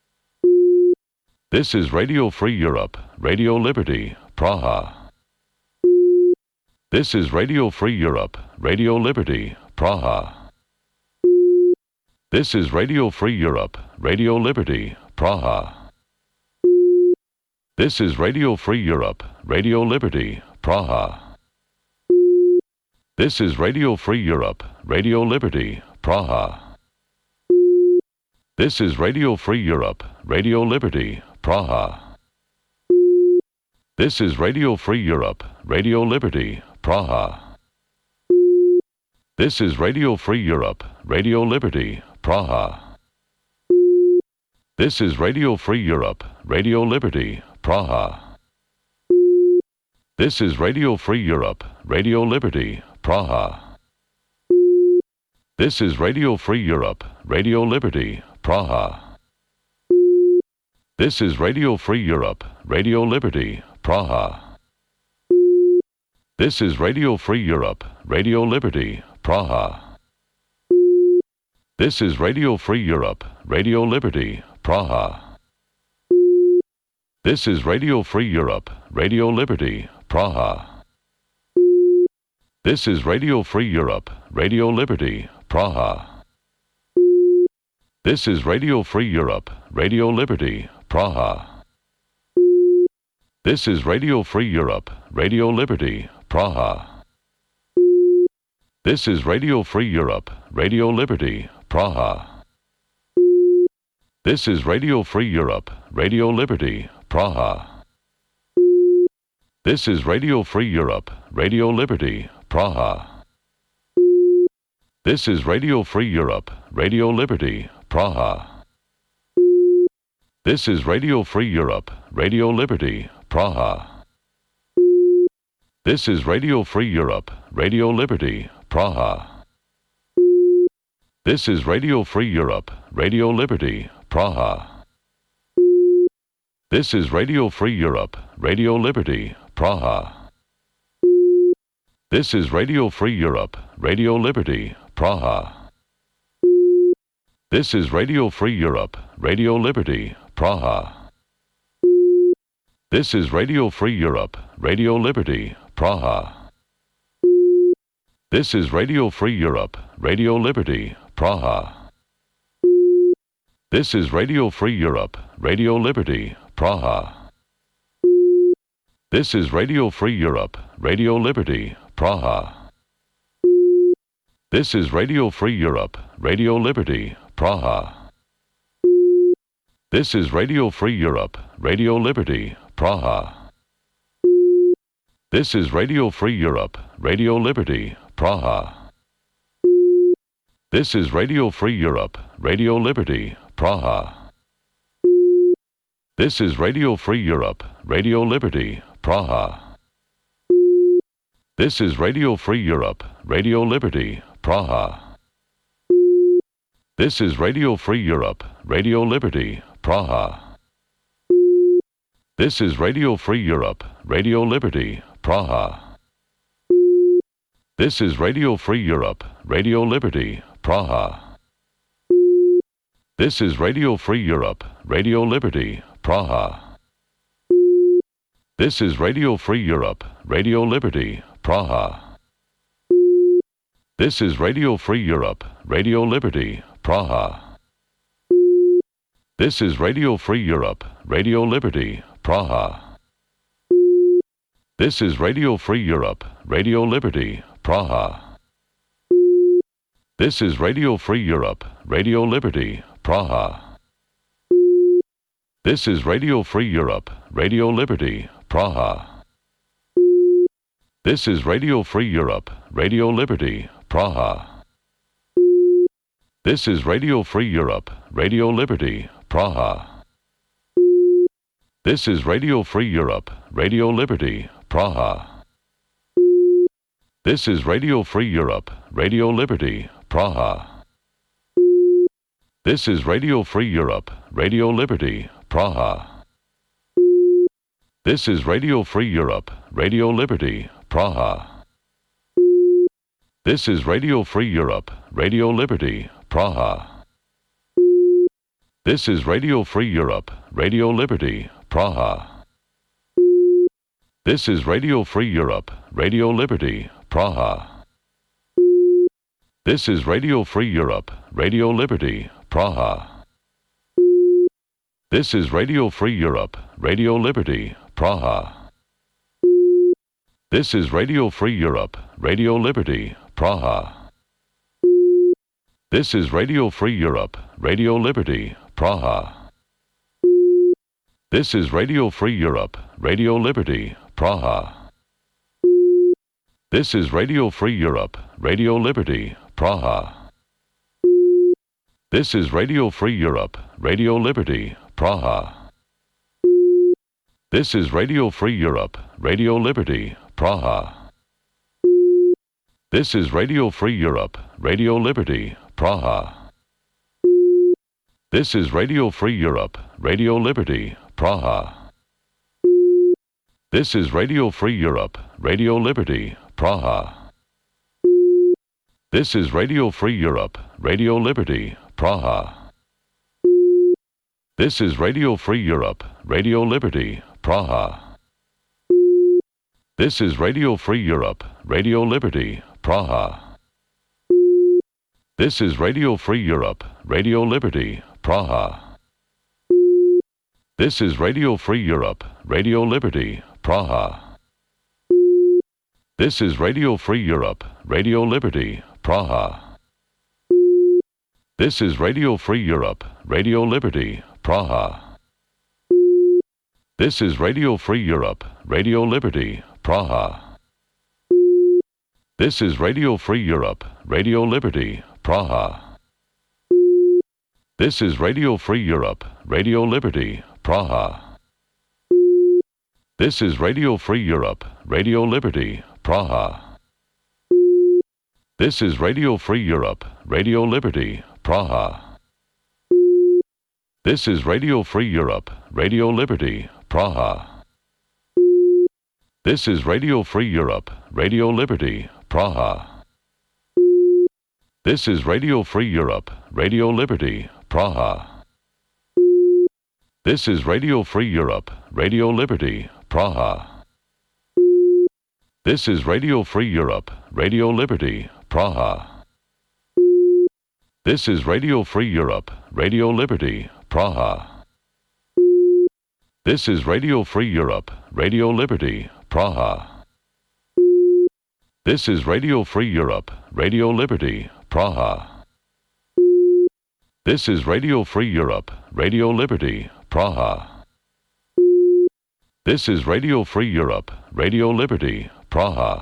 This is Radio Free Europe, Radio Liberty, Praha. This is Radio Free Europe, Radio Liberty, Praha. This is Radio Free Europe, Radio Liberty, Praha. This is Radio Free Europe, Radio Liberty, Praha. This is Radio Free Europe, Radio Liberty, Praha. This is Radio Free Europe, Radio Liberty, Praha. This is Radio Free Europe, Radio Liberty, Praha. This is Radio Free Europe, Radio Liberty, Praha. This is Radio Free Europe, Radio Liberty, Praha. This is Radio Free Europe, Radio Liberty, Praha. This is Radio Free Europe, Radio Liberty, Praha. This is Radio Free Europe, Radio Liberty, Praha. This is Radio Free Europe, Radio Liberty, Praha. This is Radio Free Europe, Radio Liberty, Praha. This is Radio Free Europe, Radio Liberty, Praha. This is Radio Free Europe, Radio Liberty, Praha. This is Radio Free Europe, Radio Liberty, Praha. This is Radio Free Europe, Radio Liberty, Praha. This is Radio Free Europe, Radio Liberty, Praha. This is Radio Free Europe, Radio Liberty, Praha. This is Radio Free Europe, Radio Liberty, Praha. This is Radio Free Europe, Radio Liberty, Praha. This is Radio Free Europe, Radio Liberty, Praha. This is Radio Free Europe, Radio Liberty, Praha. This is Radio Free Europe, Radio Liberty, Praha. This is Radio Free Europe, Radio Liberty, Praha. This is Radio Free Europe, Radio Liberty, Praha. This is Radio Free Europe, Radio Liberty, Praha. This is Radio Free Europe, Radio Liberty, Praha. This is Radio Free Europe, Radio Liberty, Praha. This is Radio Free Europe, Radio Liberty, Praha. This is Radio Free Europe, Radio Liberty, Praha. This is Radio Free Europe, Radio Liberty, Praha. This is Radio Free Europe, Radio Liberty, Praha. This is Radio Free Europe, Radio Liberty, Praha. This is Radio Free Europe, Radio Liberty, Praha. This is Radio Free Europe, Radio Liberty, Praha. This is Radio Free Europe, Radio Liberty, Praha. This is Radio Free Europe, Radio Liberty, Praha. This is Radio Free Europe, Radio Liberty, Praha. This is Radio Free Europe, Radio Liberty, Praha. This is Radio Free Europe, Radio Liberty, Praha. This is Radio Free Europe, Radio Liberty, Praha. This is Radio Free Europe, Radio Liberty, Praha. This is Radio Free Europe, Radio Liberty, Praha. This is Radio Free Europe, Radio Liberty, Praha. This is Radio Free Europe, Radio Liberty, Praha. This is Radio Free Europe, Radio Liberty, Praha. This is Radio Free Europe, Radio Liberty, Praha. This is Radio Free Europe, Radio Liberty, Praha. This is Radio Free Europe, Radio Liberty, Praha. This is Radio Free Europe, Radio Liberty, Praha. This is Radio Free Europe, Radio Liberty, Praha. This is Radio Free Europe, Radio Liberty, Praha. This is Radio Free Europe, Radio Liberty, Praha. This is Radio Free Europe, Radio Liberty, Praha. This is Radio Free Europe, Radio Liberty, Praha. This is Radio Free Europe, Radio Liberty, Praha. This is Radio Free Europe, Radio Liberty, Praha. This is Radio Free Europe, Radio Liberty, Praha. This is Radio Free Europe, Radio Liberty, Praha. This is Radio Free Europe, Radio Liberty, Praha. This is Radio Free Europe, Radio Liberty, Praha. This is Radio Free Europe, Radio Liberty, Praha. This is Radio Free Europe, Radio Liberty, Praha. This is Radio Free Europe, Radio Liberty, Praha. This is Radio Free Europe, Radio Liberty, Praha. This is Radio Free Europe, Radio Liberty, Praha. This is Radio Free Europe, Radio Liberty, Praha. This is Radio Free Europe, Radio Liberty, Praha. This is Radio Free Europe, Radio Liberty, Praha. This is Radio Free Europe, Radio Liberty, Praha. This is Radio Free Europe, Radio Liberty, Praha. This is Radio Free Europe, Radio Liberty, Praha. This is Radio Free Europe, Radio Liberty, Praha. This is Radio Free Europe, Radio Liberty, Praha. This is Radio Free Europe, Radio Liberty, Praha. This is Radio Free Europe, Radio Liberty, Praha. This is Radio Free Europe, Radio Liberty, Praha. This is Radio Free Europe, Radio Liberty, Praha. This is Radio Free Europe, Radio Liberty, Praha. This is Radio Free Europe, Radio Liberty, Praha. This is Radio Free Europe, Radio Liberty, Praha. This is Radio Free Europe, Radio Liberty, Praha. This is Radio Free Europe, Radio Liberty, Praha. This is Radio Free Europe, Radio Liberty, Praha. This is Radio Free Europe, Radio Liberty, Praha. This is Radio Free Europe, Radio Liberty, Praha. This is Radio Free Europe, Radio Liberty, Praha. This is Radio Free Europe, Radio Liberty, Praha.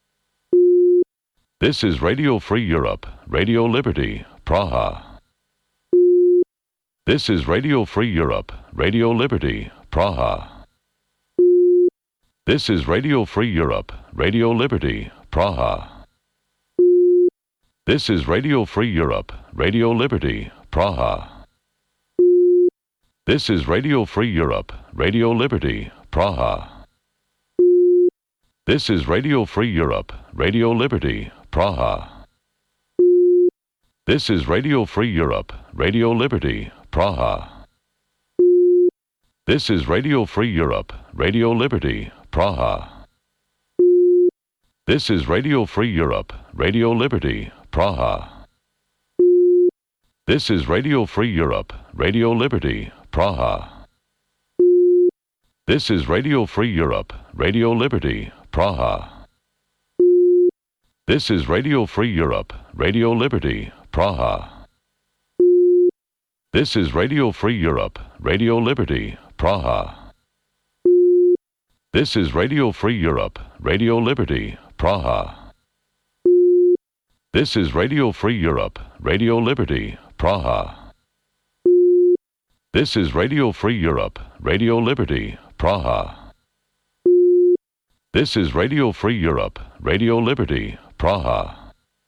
This is Radio Free Europe, Radio Liberty, Praha. This is Radio Free Europe, Radio Liberty, Praha. This is Radio Free Europe, Radio Liberty, Praha. This is Radio Free Europe, Radio Liberty, Praha. This is Radio Free Europe, Radio Liberty, Praha. This is Radio Free Europe, Radio Liberty, Praha. This is Radio Free Europe, Radio Liberty, Praha. This is Radio Free Europe, Radio Liberty, Praha. This is Radio Free Europe, Radio Liberty, Praha. This is Radio Free Europe, Radio Liberty, Praha. This is Radio Free Europe, Radio Liberty, Praha. This is Radio Free Europe, Radio Liberty, Praha. This is Radio Free Europe, Radio Liberty, Praha. This is Radio Free Europe, Radio Liberty, Praha. This is Radio Free Europe, Radio Liberty, Praha. This is Radio Free Europe, Radio Liberty, Praha. This is Radio Free Europe, Radio Liberty, Praha.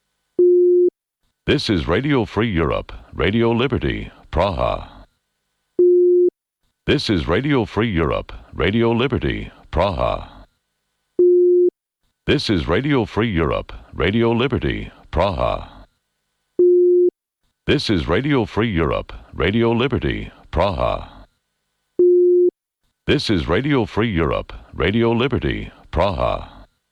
This is Radio Free Europe, Radio Liberty, Praha. This is Radio Free Europe, Radio Liberty, Praha. This is Radio Free Europe, Radio Liberty, Praha. This is Radio Free Europe, Radio Liberty, Praha. This is Radio Free Europe, Radio Liberty, Praha.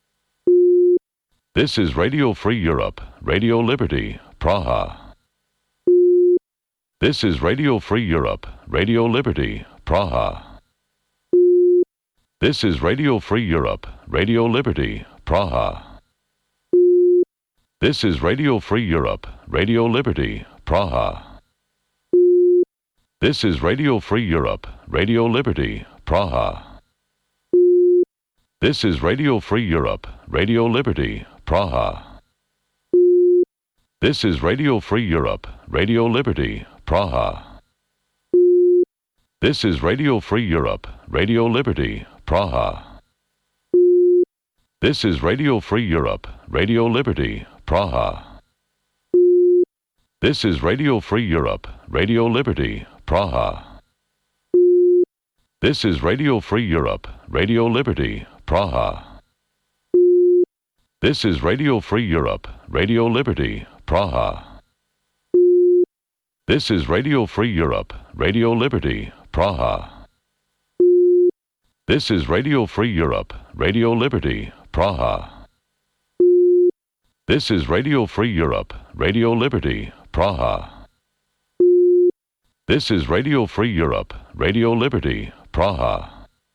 This is Radio Free Europe, Radio Liberty, Praha. This is Radio Free Europe, Radio Liberty, Praha. This is Radio Free Europe, Radio Liberty, Praha. This is Radio Free Europe, Radio Liberty, Praha. This is Radio Free Europe, Radio Liberty, Praha. This is Radio Free Europe, Radio Liberty, Praha. This is Radio Free Europe, Radio Liberty, Praha. This is Radio Free Europe, Radio Liberty, Praha. This is Radio Free Europe, Radio Liberty, Praha. This is Radio Free Europe, Radio Liberty, Praha. This is Radio Free Europe, Radio Liberty, Praha. This is Radio Free Europe, Radio Liberty, Praha. This is Radio Free Europe, Radio Liberty, Praha. This is Radio Free Europe, Radio Liberty, Praha. This is Radio Free Europe, Radio Liberty, Praha. This is Radio Free Europe, Radio Liberty, Praha.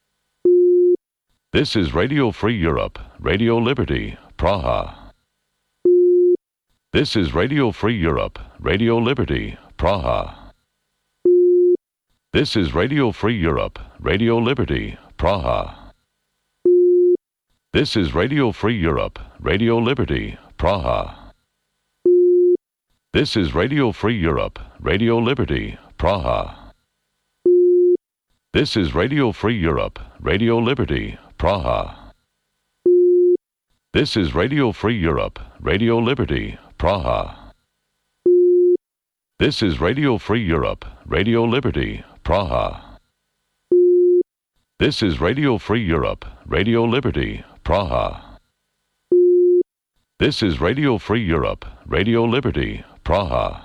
This is Radio Free Europe, Radio Liberty, Praha. This is Radio Free Europe, Radio Liberty, Praha. This is Radio Free Europe, Radio Liberty, Praha. This is Radio Free Europe, Radio Liberty, Praha. This is Radio Free Europe, Radio Liberty, Praha. This is Radio Free Europe, Radio Liberty, Praha. This is Radio Free Europe, Radio Liberty, Praha. This is Radio Free Europe, Radio Liberty, Praha. This is Radio Free Europe, Radio Liberty, Praha. This is Radio Free Europe, Radio Liberty, Praha.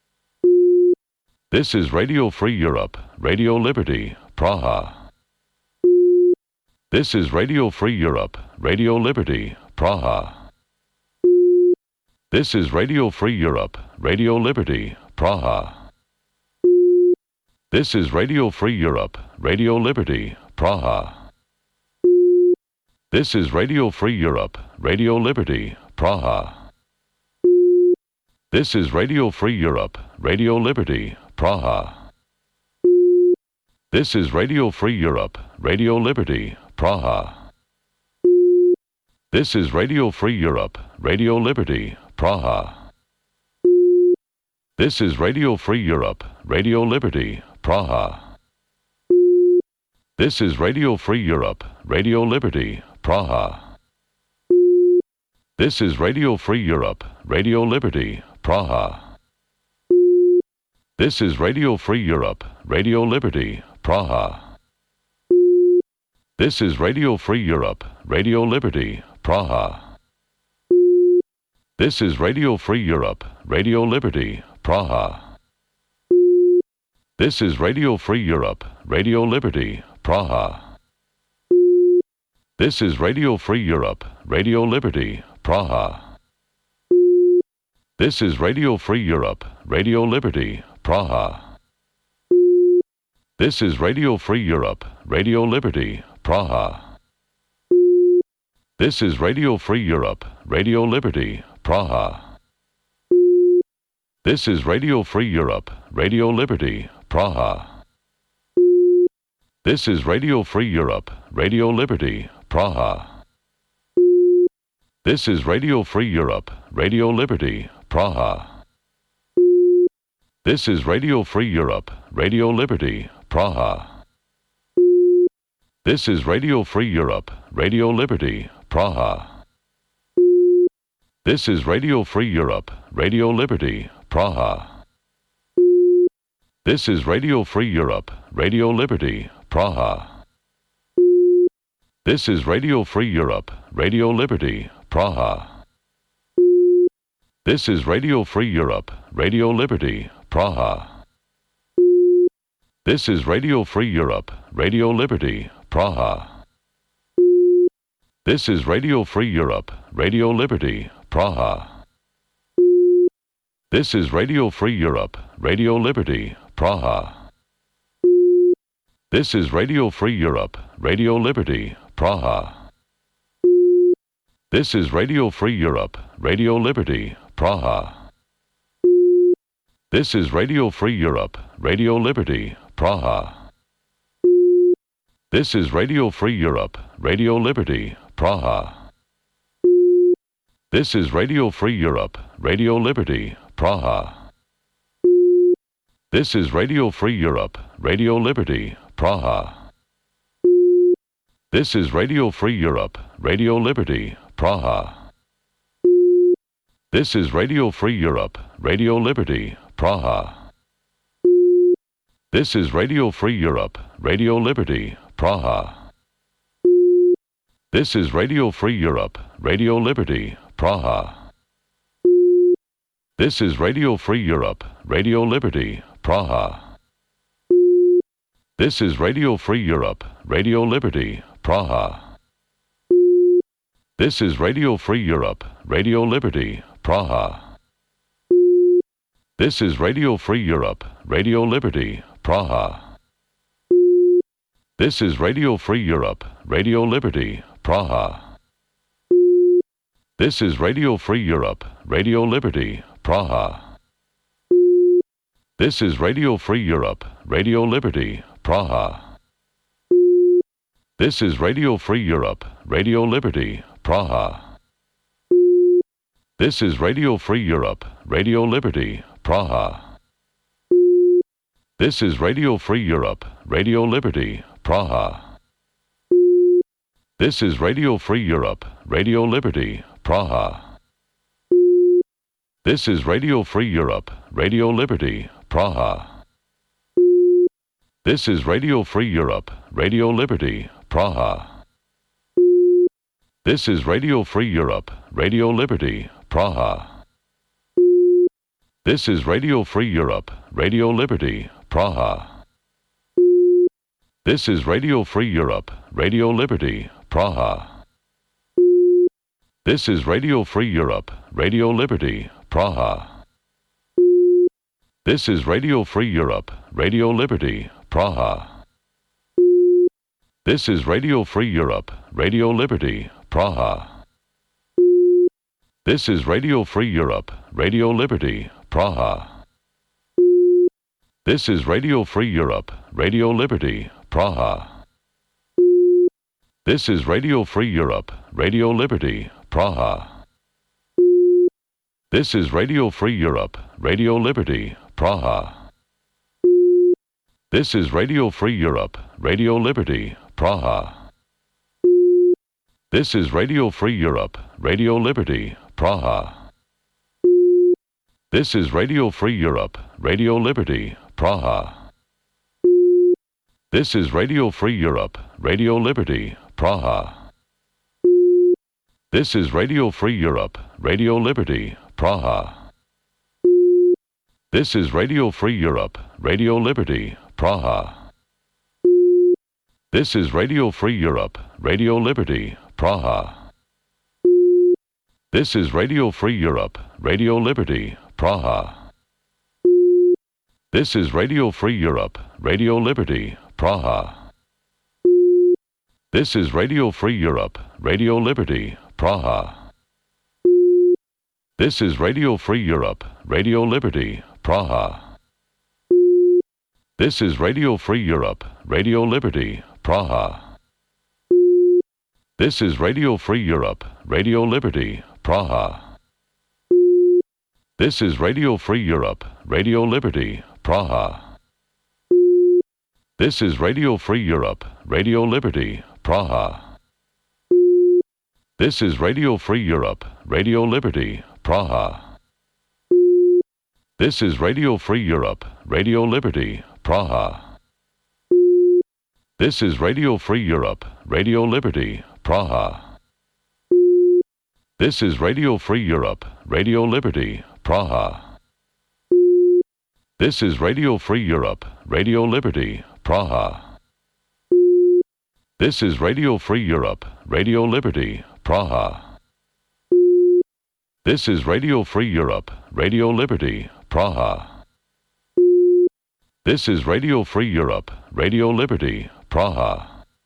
This is Radio Free Europe, Radio Liberty, Praha. This is Radio Free Europe, Radio Liberty, Praha. This is Radio Free Europe, Radio Liberty, Praha. This is Radio Free Europe, Radio Liberty, Praha. This is Radio Free Europe, Radio Liberty, Praha. This is Radio Free Europe, Radio Liberty, Praha. This is Radio Free Europe, Radio Liberty, Praha. This is Radio Free Europe, Radio Liberty, Praha. This is Radio Free Europe, Radio Liberty, Praha. This is Radio Free Europe, Radio Liberty, Praha. This is Radio Free Europe, Radio Liberty, Praha. This is Radio Free Europe, Radio Liberty, Praha. This is Radio Free Europe, Radio Liberty, Praha. This is Radio Free Europe, Radio Liberty, Praha. This is Radio Free Europe, Radio Liberty, Praha. This is Radio Free Europe, Radio Liberty, Praha. This is Radio Free Europe, Radio Liberty, Praha. This is Radio Free Europe, Radio Liberty, Praha. This is Radio Free Europe, Radio Liberty, Praha. This is Radio Free Europe, Radio Liberty, Praha. This is Radio Free Europe, Radio Liberty, Praha. This is Radio Free Europe, Radio Liberty, Praha. This is Radio Free Europe, Radio Liberty, Praha. This is Radio Free Europe, Radio Liberty, Praha. This is Radio Free Europe, Radio Liberty, Praha. This is Radio Free Europe, Radio Liberty, Praha. This is Radio Free Europe, Radio Liberty, Praha. This is Radio Free Europe, Radio Liberty, Praha. This is Radio Free Europe, Radio Liberty, Praha. This is Radio Free Europe, Radio Liberty, Praha. This is Radio Free Europe, Radio Liberty, Praha. This is Radio Free Europe, Radio Liberty, Praha. This is Radio Free Europe, Radio Liberty, Praha. This is Radio Free Europe, Radio Liberty, Praha. This is Radio Free Europe, Radio Liberty, Praha. This is Radio Free Europe, Radio Liberty, Praha. This is Radio Free Europe, Radio Liberty, Praha. This is Radio Free Europe, Radio Liberty, Praha. This is Radio Free Europe, Radio Liberty, Praha. This is Radio Free Europe, Radio Liberty, Praha. This is Radio Free Europe, Radio Liberty, Praha. This is Radio Free Europe, Radio Liberty, Praha. This is Radio Free Europe, Radio Liberty, Praha. This is Radio Free Europe, Radio Liberty, Praha. This is Radio Free Europe, Radio Liberty, Praha. This is Radio Free Europe, Radio Liberty, Praha. This is Radio Free Europe, Radio Liberty, Praha. This is Radio Free Europe, Radio Liberty, Praha. This is Radio Free Europe, Radio Liberty, Praha. This is Radio Free Europe, Radio Liberty, Praha. This is Radio Free Europe, Radio Liberty, Praha. This is Radio Free Europe, Radio Liberty, Praha. This is Radio Free Europe, Radio Liberty, Praha. This is Radio Free Europe, Radio Liberty, Praha. This is Radio Free Europe, Radio Liberty, Praha. This is Radio Free Europe, Radio Liberty, Praha. This is Radio Free Europe, Radio Liberty, Praha. This is Radio Free Europe, Radio Liberty, Praha. This is Radio Free Europe, Radio Liberty, Praha. This is Radio Free Europe, Radio Liberty, Praha. This is Radio Free Europe, Radio Liberty, Praha. This is Radio Free Europe, Radio Liberty, Praha. This is Radio Free Europe, Radio Liberty, Praha. This is Radio Free Europe, Radio Liberty, Praha. This is Radio Free Europe, Radio Liberty, Praha. This is Radio Free Europe, Radio Liberty, Praha. This is Radio Free Europe, Radio Liberty, Praha. This is Radio Free Europe, Radio Liberty, Praha. This is Radio Free Europe, Radio Liberty, Praha. This is Radio Free Europe, Radio Liberty, Praha. This is Radio Free Europe, Radio Liberty, Praha. This is Radio Free Europe, Radio Liberty, Praha. This is Radio Free Europe, Radio Liberty, Praha. This is Radio Free Europe, Radio Liberty, Praha. This is Radio Free Europe, Radio Liberty, Praha. This is Radio Free Europe, Radio Liberty, Praha. This is Radio Free Europe, Radio Liberty, Praha. This is Radio Free Europe, Radio Liberty, Praha. This is Radio Free Europe, Radio Liberty, Praha. This is Radio Free Europe, Radio Liberty, Praha. This is Radio Free Europe, Radio Liberty, Praha. This is Radio Free Europe, Radio Liberty, Praha. This is Radio Free Europe, Radio Liberty, Praha. This is Radio Free Europe, Radio Liberty, Praha. This is Radio Free Europe, Radio Liberty, Praha. This is Radio Free Europe, Radio Liberty, Praha. This is Radio Free Europe, Radio Liberty, Praha.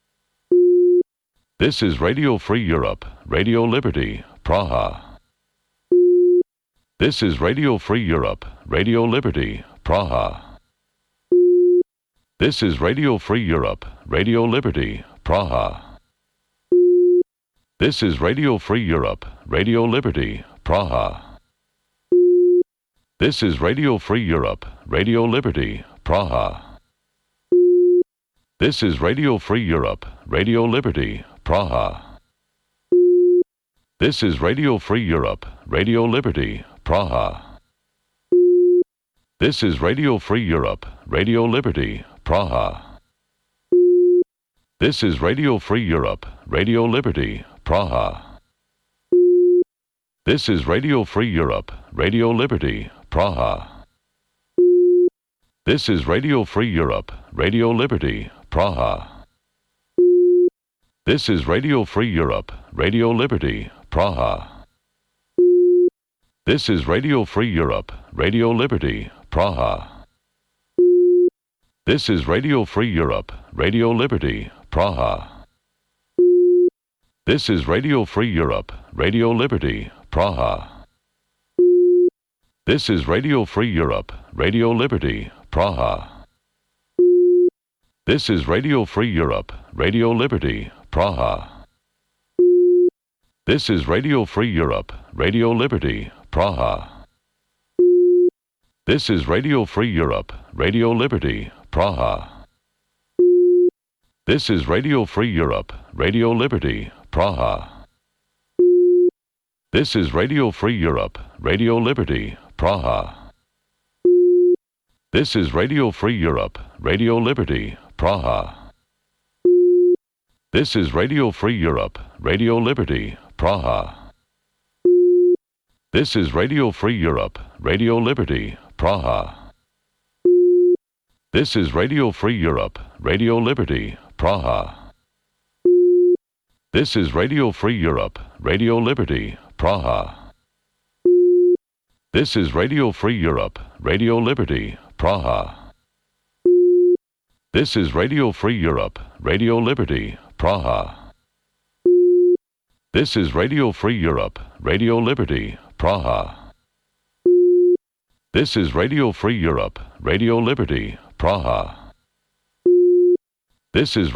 This is Radio Free Europe, Radio Liberty, Praha. This is Radio Free Europe, Radio Liberty, Praha. This is Radio Free Europe, Radio Liberty, Praha. This is Radio Free Europe, Radio Liberty, Praha. This is Radio Free Europe, Radio Liberty, Praha. This is Radio Free Europe, Radio Liberty, Praha. This is Radio Free Europe, Radio Liberty, Praha. This is Radio Free Europe, Radio Liberty, Praha. This is Radio Free Europe, Radio Liberty, Praha. This is Radio Free Europe, Radio Liberty, Praha. This is Radio Free Europe, Radio Liberty, Praha. This is Radio Free Europe, Radio Liberty, Praha. This is Radio Free Europe, Radio Liberty, Praha. This is Radio Free Europe, Radio Liberty, Praha. This is Radio Free Europe, Radio Liberty, Praha. This is Radio Free Europe, Radio Liberty, Praha. This is Radio Free Europe, Radio Liberty, Praha. This is Radio Free Europe, Radio Liberty, Praha. This is Radio Free Europe, Radio Liberty, Praha. This is Radio Free Europe, Radio Liberty, Praha. This is Radio Free Europe, Radio Liberty, Praha. This is Radio Free Europe, Radio Liberty, Praha. This is Radio Free Europe, Radio Liberty, Praha. This is Radio Free Europe, Radio Liberty, Praha. This is Radio Free Europe, Radio Liberty, Praha. This is Radio Free Europe, Radio Liberty, Praha. This is Radio Free Europe, Radio Liberty, Praha. This is Radio Free Europe, Radio Liberty, Praha. This is Radio Free Europe, Radio Liberty, Praha. This is Radio Free Europe, Radio Liberty, Praha. This is